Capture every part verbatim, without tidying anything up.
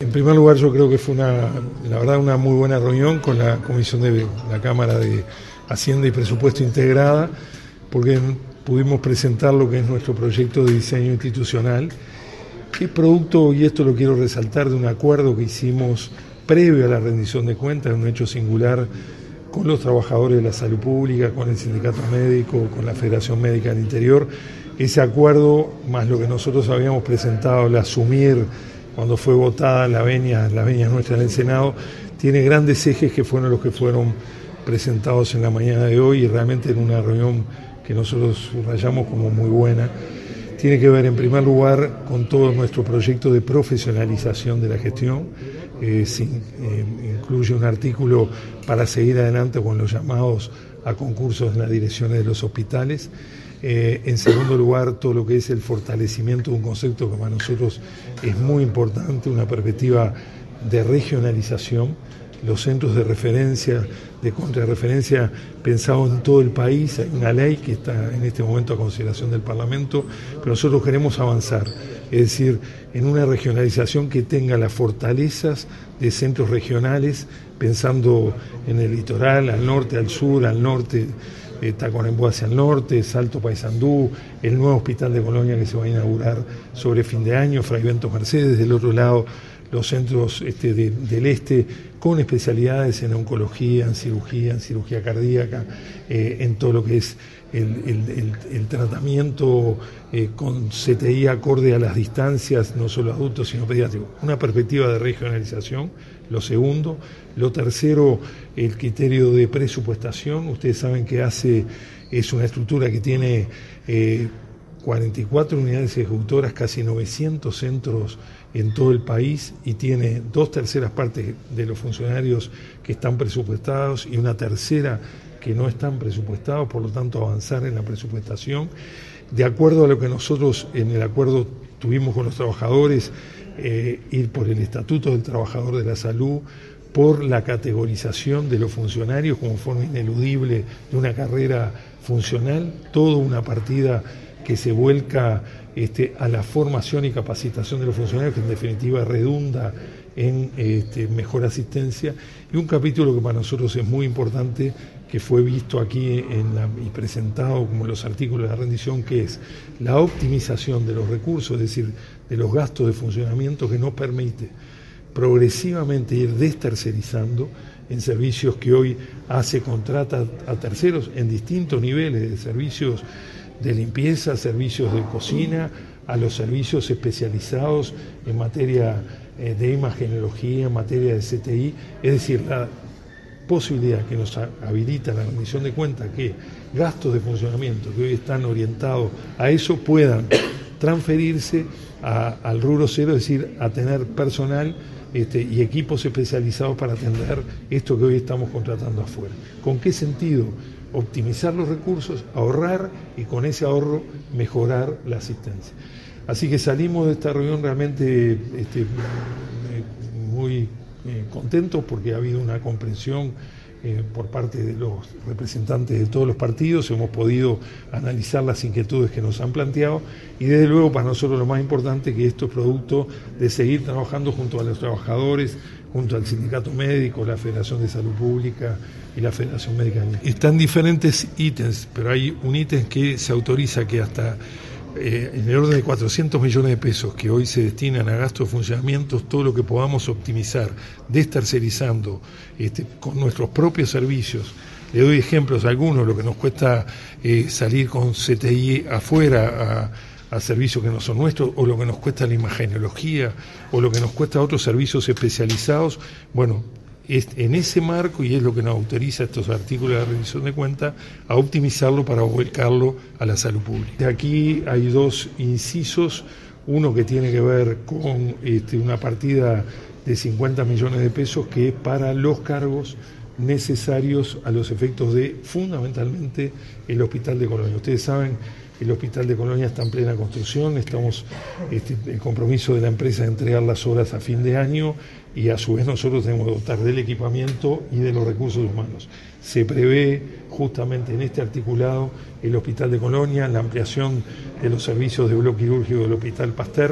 En primer lugar, yo creo que fue una, la verdad, una muy buena reunión con la Comisión de la Cámara de Hacienda y Presupuesto integrada, porque pudimos presentar lo que es nuestro proyecto de diseño institucional, que es producto, y esto lo quiero resaltar, de un acuerdo que hicimos previo a la rendición de cuentas, un hecho singular, con los trabajadores de la salud pública, con el sindicato médico, con la Federación Médica del Interior. Ese acuerdo, más lo que nosotros habíamos presentado, el asumir cuando fue votada la venia, la venia nuestra en el Senado, tiene grandes ejes que fueron los que fueron presentados en la mañana de hoy y realmente en una reunión que nosotros subrayamos como muy buena. Tiene que ver en primer lugar con todo nuestro proyecto de profesionalización de la gestión, eh, sin, eh, incluye un artículo para seguir adelante con los llamados a concursos en las direcciones de los hospitales. Eh, en segundo lugar, todo lo que es el fortalecimiento de un concepto que para nosotros es muy importante, una perspectiva de regionalización, los centros de referencia, de contrarreferencia pensados en todo el país. Hay una ley que está en este momento a consideración del Parlamento, pero nosotros queremos avanzar, es decir, en una regionalización que tenga las fortalezas de centros regionales, pensando en el litoral, al norte, al sur, al norte, Eh, Tacuarembó hacia el norte, Salto Paysandú, el nuevo hospital de Colonia que se va a inaugurar sobre fin de año, Fray Bentos Mercedes, del otro lado los centros este, de, del este con especialidades en oncología, en cirugía, en cirugía cardíaca, eh, en todo lo que es el, el, el, el tratamiento eh, con C T I acorde a las distancias, no solo adultos sino pediátricos. Una perspectiva de regionalización, lo segundo. Lo tercero, el criterio de presupuestación. Ustedes saben que ACE es una estructura que tiene eh, cuarenta y cuatro unidades ejecutoras, casi novecientos centros en todo el país y tiene dos terceras partes de los funcionarios que están presupuestados y una tercera que no están presupuestados, por lo tanto avanzar en la presupuestación. De acuerdo a lo que nosotros en el acuerdo tuvimos con los trabajadores, eh, ir por el Estatuto del Trabajador de la Salud, por la categorización de los funcionarios como forma ineludible de una carrera funcional, toda una partida que se vuelca este, a la formación y capacitación de los funcionarios, que en definitiva redunda en este, mejor asistencia, y un capítulo que para nosotros es muy importante, que fue visto aquí en la, y presentado como los artículos de la rendición, que es la optimización de los recursos, es decir, de los gastos de funcionamiento, que nos permite progresivamente ir destercerizando en servicios que hoy ACE contrata a terceros en distintos niveles de servicios de limpieza, servicios de cocina, a los servicios especializados en materia eh, de imagenología, en materia de C T I, es decir, la posibilidad que nos habilita la rendición de cuentas que gastos de funcionamiento que hoy están orientados a eso puedan transferirse a, al rubro cero, es decir, a tener personal Este, y equipos especializados para atender esto que hoy estamos contratando afuera. ¿Con qué sentido? Optimizar los recursos, ahorrar y con ese ahorro mejorar la asistencia. Así que salimos de esta reunión realmente este, muy eh, contentos porque ha habido una comprensión eh, por parte de los representantes de todos los partidos, hemos podido analizar las inquietudes que nos han planteado y desde luego para nosotros lo más importante que esto es producto de seguir trabajando junto a los trabajadores, junto al sindicato médico, la Federación de Salud Pública y la Federación Médica. Están diferentes ítems, pero hay un ítem que se autoriza que hasta eh, en el orden de cuatrocientos millones de pesos que hoy se destinan a gastos de funcionamiento, todo lo que podamos optimizar, destercerizando este, con nuestros propios servicios. Le doy ejemplos algunos, lo que nos cuesta eh, salir con C T I afuera a, a servicios que no son nuestros, o lo que nos cuesta la imagenología, o lo que nos cuesta otros servicios especializados. Bueno, es en ese marco, y es lo que nos autoriza estos artículos de la rendición de cuentas, a optimizarlo para volcarlo a la salud pública. Aquí hay dos incisos, uno que tiene que ver con este, una partida de cincuenta millones de pesos que es para los cargos necesarios a los efectos de, fundamentalmente, el Hospital de Colonia. Ustedes saben, el Hospital de Colonia está en plena construcción, estamos este, el compromiso de la empresa de entregar las obras a fin de año y a su vez nosotros tenemos que dotar del equipamiento y de los recursos humanos. Se prevé justamente en este articulado el Hospital de Colonia, la ampliación de los servicios de bloque quirúrgico del Hospital Pasteur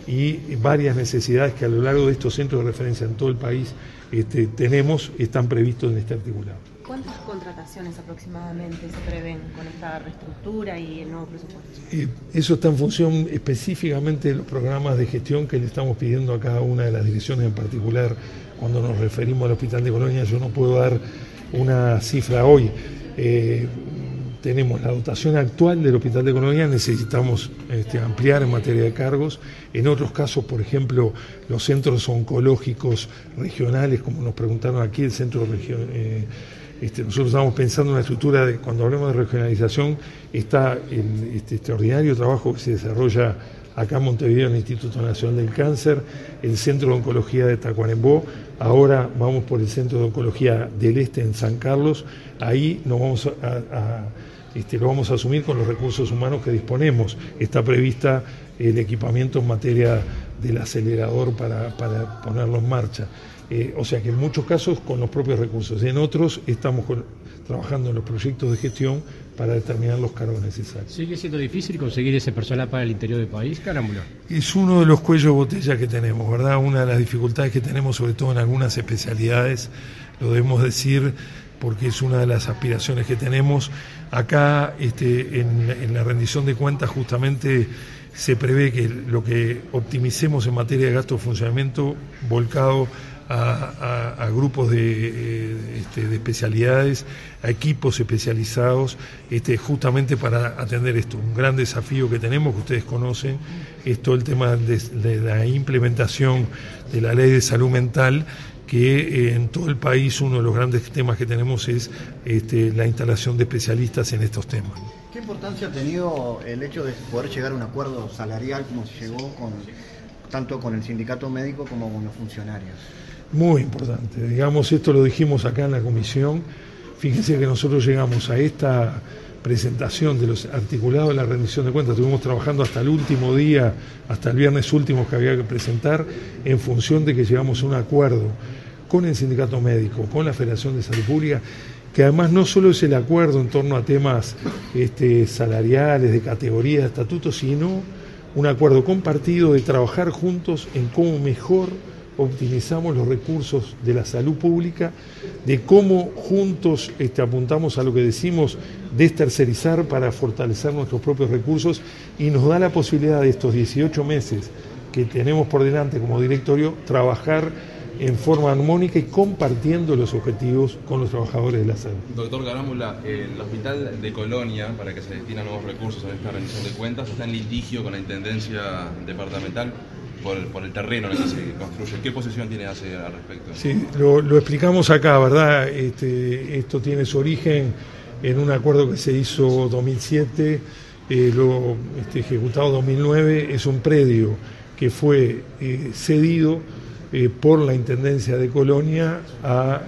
y varias necesidades que a lo largo de estos centros de referencia en todo el país este, tenemos, están previstos en este articulado. ¿Cuántas contrataciones aproximadamente se prevén con esta reestructura y el nuevo presupuesto? Eh, eso está en función específicamente de los programas de gestión que le estamos pidiendo a cada una de las direcciones en particular. Cuando nos referimos al Hospital de Colonia, yo no puedo dar una cifra hoy. Eh, tenemos la dotación actual del Hospital de Colonia, necesitamos este, ampliar en materia de cargos. En otros casos, por ejemplo, los centros oncológicos regionales, como nos preguntaron aquí, el centro regional. Eh, Este, nosotros estamos pensando en una estructura de, cuando hablemos de regionalización, está el este, extraordinario trabajo que se desarrolla acá en Montevideo en el Instituto Nacional del Cáncer, el Centro de Oncología de Tacuarembó, ahora vamos por el Centro de Oncología del Este en San Carlos, ahí nos vamos a, a, este, lo vamos a asumir con los recursos humanos que disponemos. Está prevista el equipamiento en materia del acelerador para, para ponerlo en marcha. Eh, o sea que en muchos casos con los propios recursos, en otros estamos con, trabajando en los proyectos de gestión para determinar los cargos necesarios. ¿Sigue siendo difícil conseguir ese personal para el interior del país, Carámbula? Es uno de los cuellos de botella que tenemos, ¿verdad? Una de las dificultades que tenemos, sobre todo en algunas especialidades, lo debemos decir porque es una de las aspiraciones que tenemos. Acá este, en, en la rendición de cuentas justamente se prevé que lo que optimicemos en materia de gasto de funcionamiento volcado A, a, a grupos de, eh, este, de especialidades, a equipos especializados, este, justamente para atender esto. Un gran desafío que tenemos, que ustedes conocen, es todo el tema de, de la implementación de la Ley de Salud Mental, que eh, en todo el país uno de los grandes temas que tenemos es este, la instalación de especialistas en estos temas. ¿Qué importancia ha tenido el hecho de poder llegar a un acuerdo salarial como se llegó con, tanto con el sindicato médico como con los funcionarios? Muy importante, digamos, esto lo dijimos acá en la comisión. Fíjense que nosotros llegamos a esta presentación de los articulados de la rendición de cuentas, estuvimos trabajando hasta el último día, hasta el viernes último que había que presentar, en función de que llegamos a un acuerdo con el sindicato médico, con la Federación de Salud Pública, que además no solo es el acuerdo en torno a temas este, salariales, de categoría, de estatutos, sino un acuerdo compartido de trabajar juntos en cómo mejor optimizamos los recursos de la salud pública, de cómo juntos este, apuntamos a lo que decimos destercerizar para fortalecer nuestros propios recursos, y nos da la posibilidad de estos dieciocho meses que tenemos por delante como directorio trabajar en forma armónica y compartiendo los objetivos con los trabajadores de la salud. Doctor Carámbula, el Hospital de Colonia, para que se destinan nuevos recursos en esta rendición de cuentas, está en litigio con la Intendencia Departamental por el, por el terreno en el que se construye. ¿Qué posición tiene ACE al respecto? Sí, lo, lo explicamos acá, ¿verdad? Este, esto tiene su origen en un acuerdo que se hizo dos mil siete, eh, lo este, ejecutado dos mil nueve, es un predio que fue eh, cedido eh, por la Intendencia de Colonia a,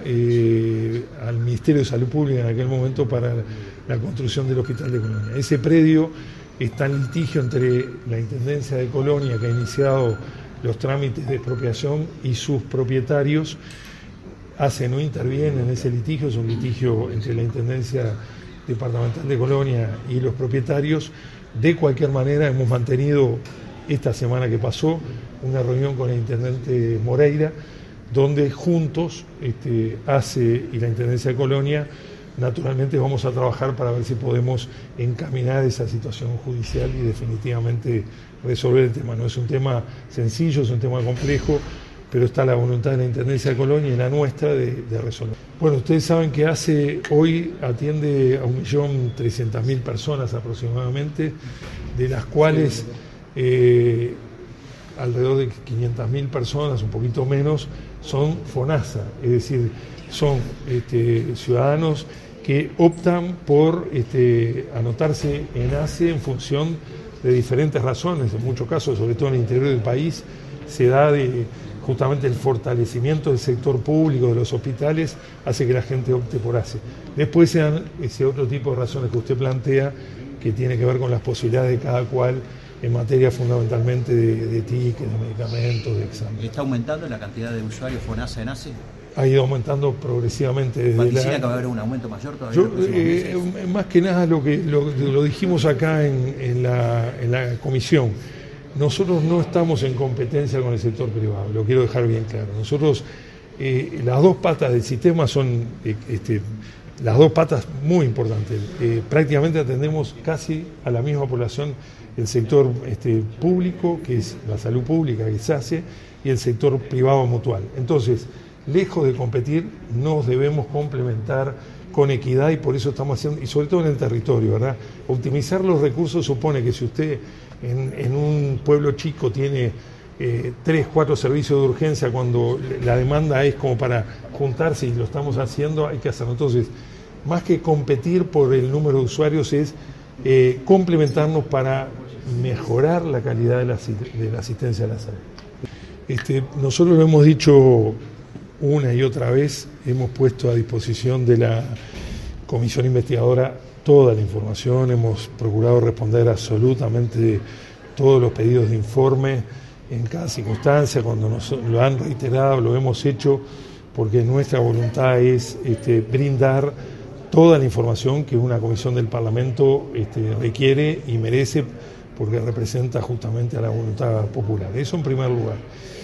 eh, al Ministerio de Salud Pública en aquel momento para la construcción del Hospital de Colonia. Ese predio está en litigio entre la Intendencia de Colonia, que ha iniciado los trámites de expropiación, y sus propietarios. ACE no interviene en ese litigio, es un litigio entre la Intendencia Departamental de Colonia y los propietarios. De cualquier manera, hemos mantenido esta semana que pasó una reunión con el Intendente Moreira, donde juntos este, ACE y la Intendencia de Colonia naturalmente vamos a trabajar para ver si podemos encaminar esa situación judicial y definitivamente resolver el tema. No es un tema sencillo, es un tema complejo, pero está la voluntad de la Intendencia de Colonia y la nuestra de, de resolver. Bueno, ustedes saben que ACE hoy atiende a un millón trescientas mil personas aproximadamente, de las cuales eh, alrededor de quinientas mil personas, un poquito menos, son FONASA, es decir, son este, ciudadanos que optan por este, anotarse en ACE en función de diferentes razones. En muchos casos, sobre todo en el interior del país, se da de justamente el fortalecimiento del sector público, de los hospitales, hace que la gente opte por ACE. Después se dan ese otro tipo de razones que usted plantea, que tiene que ver con las posibilidades de cada cual en materia fundamentalmente de, de tickets, de medicamentos, de exámenes. ¿Está aumentando la cantidad de usuarios FONASA en ACE? Ha ido aumentando progresivamente desde ¿Vaticina la... que va a haber un aumento mayor todavía? Yo, eh, más que nada lo que lo, lo dijimos acá en, en, la, en la comisión. nosotros no estamos en competencia con el sector privado, lo quiero dejar bien claro. Nosotros, eh, las dos patas del sistema son eh, este, las dos patas muy importantes. Eh, prácticamente atendemos casi a la misma población, el sector este, público, que es la salud pública, que se hace, y el sector privado mutual. Entonces, lejos de competir, nos debemos complementar con equidad, y por eso estamos haciendo, y sobre todo en el territorio, ¿verdad? Optimizar los recursos supone que si usted en, en un pueblo chico tiene eh, tres, cuatro servicios de urgencia, cuando la demanda es como para juntarse, y lo estamos haciendo, hay que hacerlo. Entonces, más que competir por el número de usuarios, es eh, complementarnos para mejorar la calidad de la, de la asistencia a la salud. Este, nosotros lo hemos dicho una y otra vez, hemos puesto a disposición de la comisión investigadora toda la información, hemos procurado responder absolutamente todos los pedidos de informe en cada circunstancia, cuando nos lo han reiterado, lo hemos hecho, porque nuestra voluntad es este, brindar toda la información que una comisión del Parlamento este, requiere y merece, porque representa justamente a la voluntad popular. Eso en primer lugar.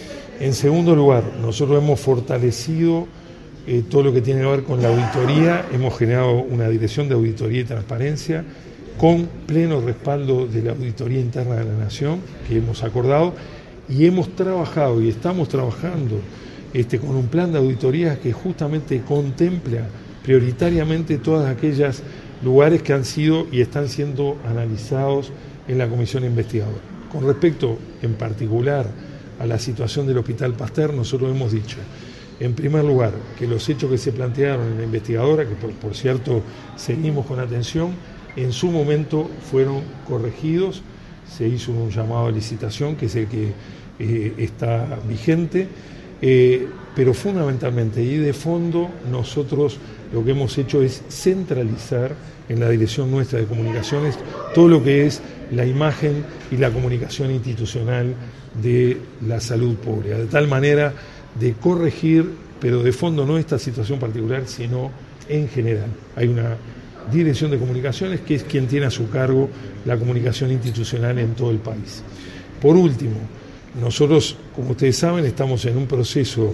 En segundo lugar, nosotros hemos fortalecido eh, todo lo que tiene que ver con la auditoría, hemos generado una dirección de auditoría y transparencia con pleno respaldo de la Auditoría Interna de la Nación, que hemos acordado, y hemos trabajado y estamos trabajando este, con un plan de auditorías que justamente contempla prioritariamente todas aquellas lugares que han sido y están siendo analizados en la comisión investigadora. Con respecto en particular a la situación del Hospital Pasteur, nosotros hemos dicho, en primer lugar, que los hechos que se plantearon en la investigadora, que por, por cierto seguimos con atención, en su momento fueron corregidos, se hizo un llamado a licitación, que es el que eh, está vigente, eh, pero fundamentalmente y de fondo nosotros lo que hemos hecho es centralizar en la dirección nuestra de comunicaciones todo lo que es la imagen y la comunicación institucional de la salud pública, de tal manera de corregir, pero de fondo no esta situación particular, sino en general. Hay una dirección de comunicaciones que es quien tiene a su cargo la comunicación institucional en todo el país. Por último, nosotros, como ustedes saben, estamos en un proceso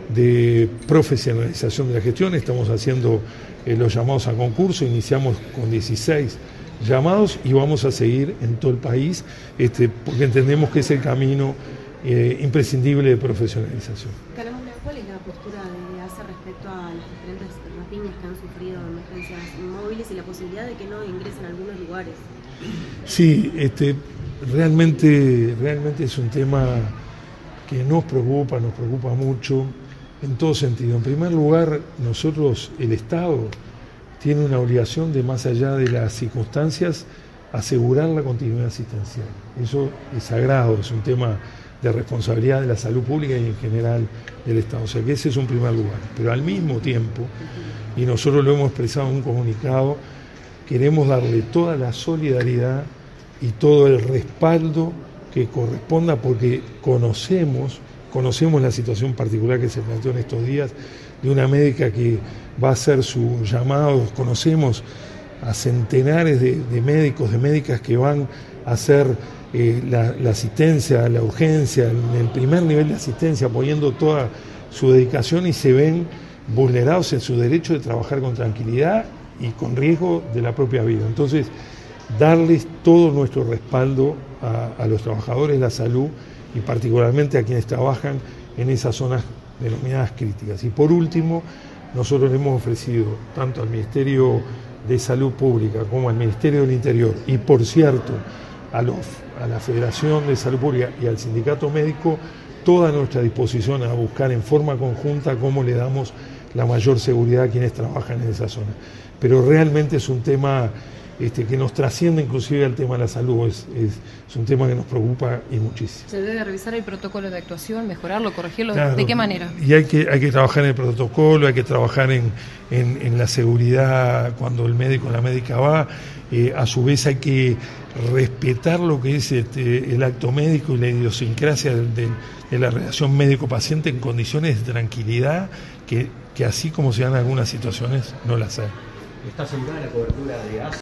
de profesionalización de la gestión, estamos haciendo eh, los llamados a concurso, iniciamos con dieciséis llamados y vamos a seguir en todo el país, este, porque entendemos que es el camino eh, imprescindible de profesionalización. Caramula, ¿cuál es la postura de A C E respecto a las diferentes rapiñas que han sufrido emergencias móviles y la posibilidad de que no ingresen a algunos lugares? Sí, este, realmente, realmente es un tema que nos preocupa, nos preocupa mucho en todo sentido. En primer lugar, nosotros, el Estado, tiene una obligación de, más allá de las circunstancias, asegurar la continuidad asistencial. Eso es sagrado, es un tema de responsabilidad de la salud pública y en general del Estado. O sea que ese es un primer lugar. Pero al mismo tiempo, y nosotros lo hemos expresado en un comunicado, queremos darle toda la solidaridad y todo el respaldo que corresponda, porque conocemos, conocemos la situación particular que se planteó en estos días de una médica que va a hacer su llamado, conocemos a centenares de, de médicos, de médicas que van a hacer eh, la, la asistencia, la urgencia, en el primer nivel de asistencia, poniendo toda su dedicación y se ven vulnerados en su derecho de trabajar con tranquilidad y con riesgo de la propia vida. Entonces, darles todo nuestro respaldo a, a los trabajadores de la salud y particularmente a quienes trabajan en esas zonas denominadas críticas. Y por último, nosotros le hemos ofrecido tanto al Ministerio de Salud Pública como al Ministerio del Interior y, por cierto, a, los, a la Federación de Salud Pública y al Sindicato Médico toda nuestra disposición a buscar en forma conjunta cómo le damos la mayor seguridad a quienes trabajan en esa zona. Pero realmente es un tema Este, que nos trasciende inclusive al tema de la salud, es, es, es un tema que nos preocupa y muchísimo. ¿Se debe revisar el protocolo de actuación, mejorarlo, corregirlo? Claro, ¿De qué manera? Y hay que, hay que trabajar en el protocolo, hay que trabajar en, en, en la seguridad cuando el médico o la médica va, eh, a su vez hay que respetar lo que es este, el acto médico y la idiosincrasia de, de, de la relación médico-paciente en condiciones de tranquilidad que, que así como se dan algunas situaciones no las hay. ¿Está asegurada la cobertura de A C E?